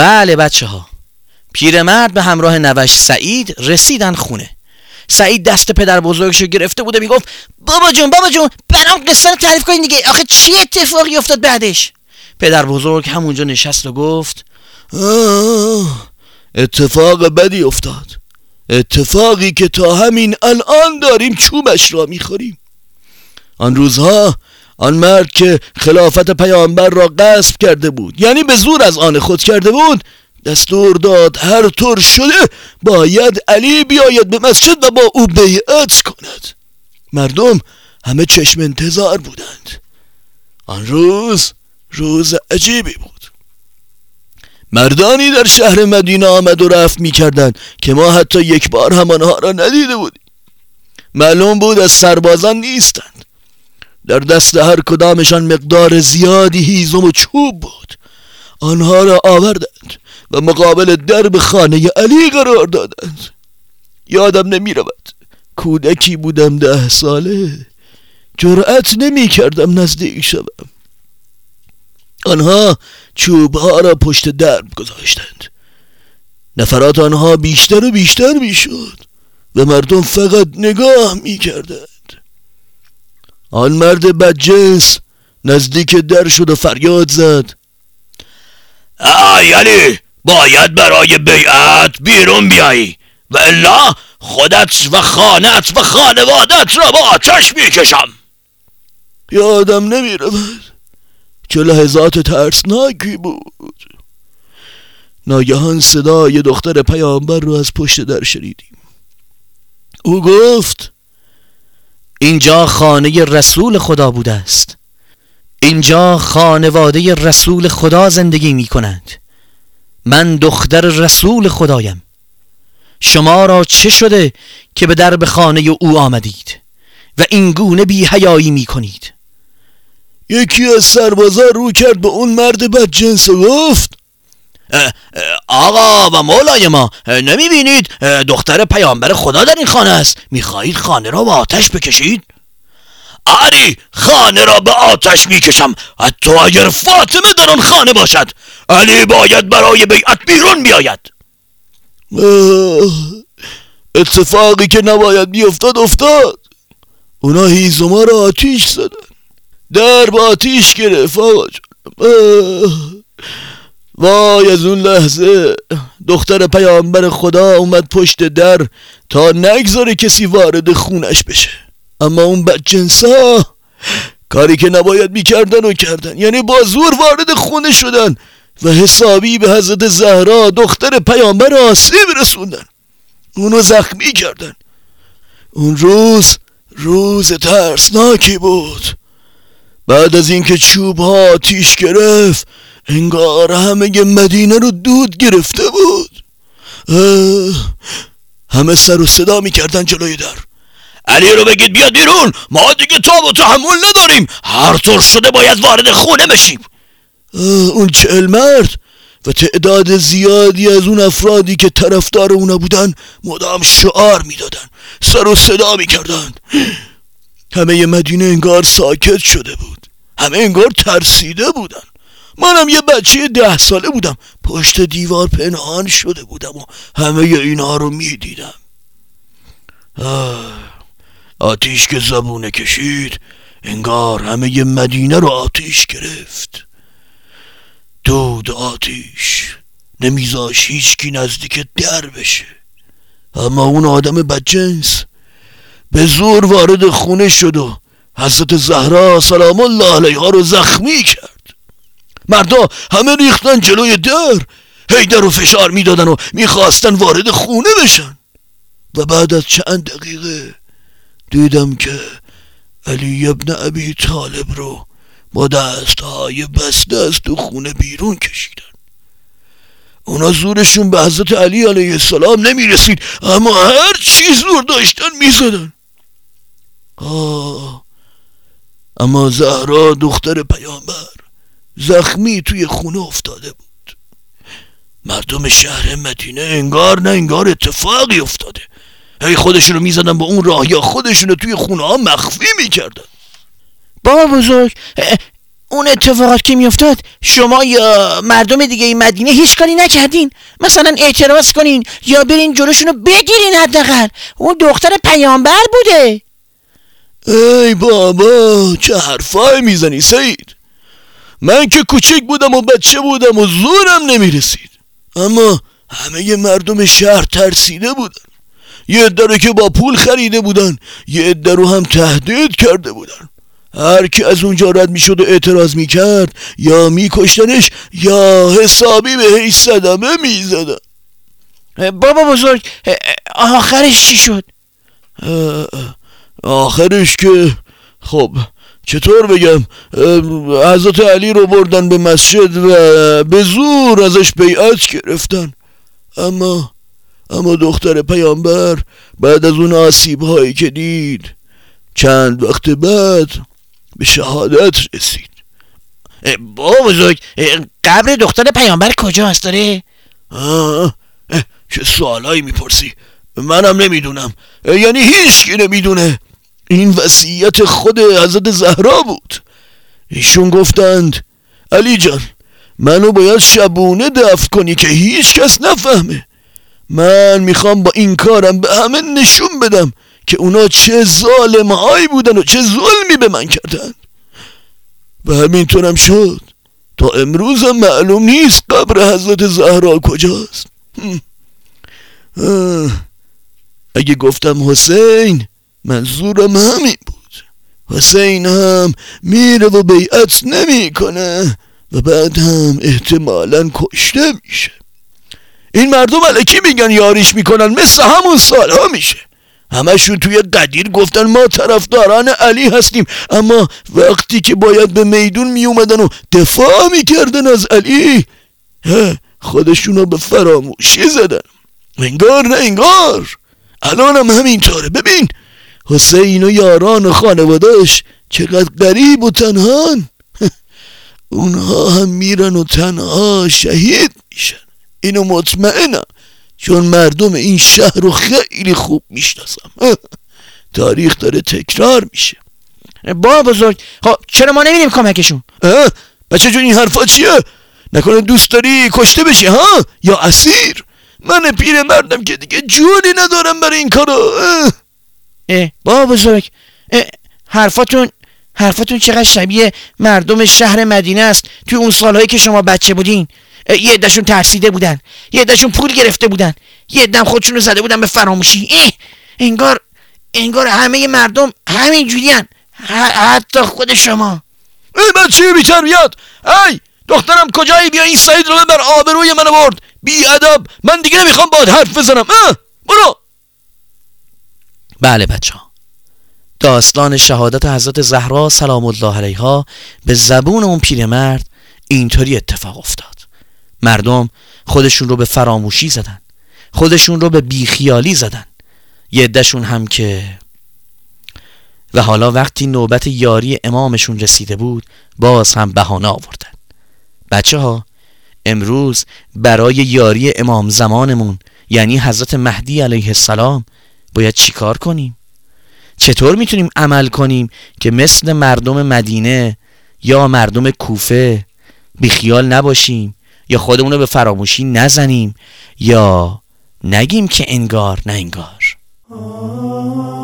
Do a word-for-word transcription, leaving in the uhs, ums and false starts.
بله بچه ها، پیرمرد به همراه نوش سعید رسیدن خونه. سعید دست پدر بزرگشو گرفته بود و میگفت بابا جون بابا جون برام قصه رو تعریف کنین دیگه، آخه چی اتفاقی افتاد بعدش؟ پدر بزرگ همونجا نشست و گفت آه اتفاق بدی افتاد، اتفاقی که تا همین الان داریم چوبش را میخوریم. آن روزها آن مرد که خلافت پیامبر را غصب کرده بود، یعنی به زور از آن خود کرده بود، دستور داد هر طور شده باید علی بیاید به مسجد و با او بیعت کند. مردم همه چشم انتظار بودند. آن روز روز عجیبی بود. مردانی در شهر مدینه آمد و رفت می کردند که ما حتی یک بار هم آنها را ندیده بودیم. معلوم بود از سربازان نیستند. در دست هر کدامشان مقدار زیادی هیزم و چوب بود. آنها را آوردند و مقابل درب خانه علی قرار دادند. یادم نمی رود، کودکی بودم ده ساله، جرأت نمی کردم نزدیک شوم. آنها چوبها را پشت درب گذاشتند. نفرات آنها بیشتر و بیشتر می شد و مردم فقط نگاه می کردند. آن مرد بدجنس نزدیک در شد و فریاد زد آی علی، باید برای بیعت بیرون بیایی و الا خودت و خانت و خانوادت را با آتش میکشم. یادم نمی رود، چه لحظات ترسناکی بود. ناگهان صدای دختر پیامبر را از پشت در شنیدیم. او گفت اینجا خانه رسول خدا بوده است. اینجا خانواده رسول خدا زندگی می کنند. من دختر رسول خدایم. شما را چه شده که به درب خانه او آمدید و این گونه بی حیایی می کنید؟ یکی از سربازا رو کرد به اون مرد بدجنس و گفت آقا و مولای ما، نمی بینید دختر پیامبر خدا در این خانه است؟ می خواهید خانه را به آتش بکشید؟ علی، خانه را به آتش می کشم، حتی اگر فاطمه در آن خانه باشد. علی باید برای بیعت بیرون بیاید. اتفاقی که نباید بیفتاد افتاد. اونا هیزما را آتیش زدن، در با آتیش گرفت. آقا جان، وای از اون لحظه دختر پیامبر خدا اومد پشت در تا نگذاره کسی وارد خونش بشه. اما اون بدجنسا کاری که نباید میکردن و کردن، یعنی با زور وارد خونه شدن و حسابی به حضرت زهرا دختر پیامبر آسیب رسوندن، اونو زخمی کردن. اون روز روز ترسناکی بود. بعد از اینکه چوب ها آتیش گرفت، انگار همه مدینه رو دود گرفته بود. همه سر و صدا میکردن جلوی در. علی رو بگید بیاد بیرون، ما دیگه تاب و تحمل نداریم، هر طور شده باید وارد خونه بشیم. اون چهل مرد و تعداد زیادی از اون افرادی که طرفدار اونا بودن مدام شعار میدادن، سر و صدا میکردن. همه مدینه انگار ساکت شده بود، همه انگار ترسیده بودن. منم یه بچه ده ساله بودم، پشت دیوار پنهان شده بودم و همه اینا رو میدیدم. آتیش که زبونه کشید، انگار همه مدینه رو آتیش گرفت. دود آتیش نمیذاش هیچکی نزدیک در بشه. اما اون آدم بدجنس به زور وارد خونه شد و حضرت زهرا سلام الله علیها رو زخمی کرد. مردا همه ریختن جلوی در، هی در رو فشار میدادن و میخواستن وارد خونه بشن. و بعد از چند دقیقه دیدم که علی ابن ابی طالب رو با دستهای بسته از تو خونه بیرون کشیدن. اونا زورشون به حضرت علی علیه السلام نمیرسید، اما هر چی زور داشتن میزدن. آه اما زهرا دختر پیامبر زخمی توی خونه افتاده بود. مردم شهر مدینه انگار نه انگار اتفاقی افتاده، هی خودشونو میزدن با اون راه یا خودشونو توی خونه ها مخفی میکردن. بابا بزرگ، اون اتفاقات که میافتاد شما یا مردم دیگه این مدینه هیچ کاری نکردین؟ مثلا اعتراض کنین یا برین جلوشونو بگیرین؟ حداقل اون دختر پیامبر بوده. ای بابا چه حرفای میزنی سعید؟ من که کوچک بودم و بچه بودم و زورم نمیرسید، اما همه مردم شهر ترسیده بودن. یه عده رو که با پول خریده بودن، یه عده رو هم تهدید کرده بودن. هر کی از اونجا رد میشد و اعتراض میکرد یا میکشتنش یا حسابی بهش صدمه میزدن. بابا بزرگ آخرش چی شد؟ آخرش که خب چطور بگم، حضرت علی رو بردن به مسجد و به زور ازش بیعت گرفتن. اما اما دختر پیامبر بعد از اون آسیب هایی که دید چند وقت بعد به شهادت رسید. بابا بزرگ قبر دختر پیامبر کجاست داره؟ آه چه سوالایی میپرسی؟ منم نمیدونم، یعنی هیچکی نمیدونه. این وصیت خود حضرت زهرا بود. ایشون گفتند علی جان منو باید شبونه دفن کنی که هیچ کس نفهمه. من میخوام با این کارم به همه نشون بدم که اونا چه ظالمهایی بودن و چه ظلمی به من کردن. و همینطورم شد. تا امروز هم معلوم نیست قبر حضرت زهرا کجاست. اگه گفتم حسین منظورم همین بود. حسین هم میره و بیعت نمیکنه و بعد هم احتمالاً کشته میشه. این مردم الکی میگن یاریش میکنن، مثل همون سالها میشه. همشون توی قدیر گفتن ما طرفداران علی هستیم، اما وقتی که باید به میدون میومدن و دفاع میکردن از علی خودشونو به فراموشی زدن. انگار نه انگار. الان هم همینطوره. ببین حسین و یاران و خانوادهش چقدر غریب و تنهان. اونها هم میرن و تنها شهید میشن. اینو مطمئنم، چون مردم این شهر رو خیلی خوب میشناسم. تاریخ داره تکرار میشه. بابا بزرگ خب چرا ما نمیریم کمکشون؟ بچه جون این حرفا چیه؟ نکنه دوست داری کشته بشی ها؟ یا اسیر؟ من پیر مردم که دیگه جونی ندارم برای این کارو. بابا بزرگ حرفاتون حرفاتون چقدر شبیه مردم شهر مدینه است توی اون سالهایی که شما بچه بودین. یه عده‌شون ترسیده بودن، یه عده‌شون پول گرفته بودن، یه عده‌ام خودشونو زده بودن به فراموشی. انگار انگار همه مردم همین جورین، حتی خود شما. ای بچه بی تربیت، ای دخترم کجایی؟ بیا این سعید رو ببر، آبروی منو برد. بی ادب، من دیگه نمیخوام باهات حرف بزنم. اه برو. بله بچه ها، داستان شهادت حضرت زهرا سلام الله علیها به زبون اون پیرمرد اینطوری اتفاق افتاد. مردم خودشون رو به فراموشی زدن، خودشون رو به بیخیالی زدن. یه عده‌شون هم که و حالا وقتی نوبت یاری امامشون رسیده بود باز هم بهانه آوردن. بچه ها امروز برای یاری امام زمانمون یعنی حضرت مهدی علیه السلام باید چی کار کنیم؟ چطور میتونیم عمل کنیم که مثل مردم مدینه یا مردم کوفه بیخیال نباشیم یا خودمون رو به فراموشی نزنیم یا نگیم که انگار نه انگار؟